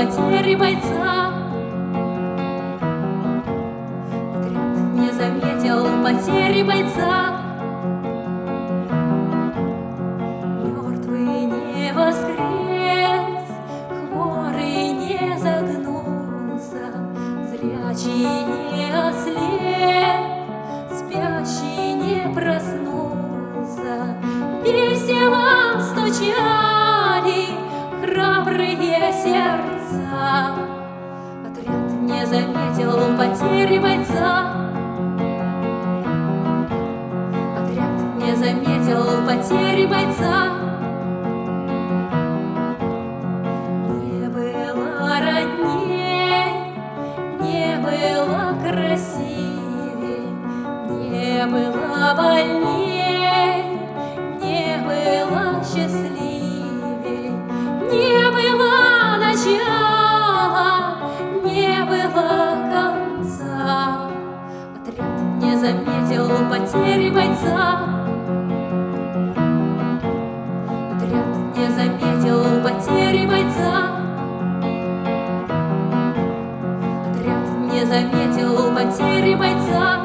потери бойца. Отряд не заметил потери бойца. Мертвый не воскрес, хворый не загнулся, зрячий не ослеп, спящий не проснулся. Весело стучали храбрые сердца. Отряд не заметил потери бойца. Отряд не заметил потери бойца. Не было родней, не было красивей, не было больней, не было счастливей, не было начала, не было конца. Отряд не заметил потери бойца. Отряд не заметил потери бойца. Отряд не заметил потери бойца.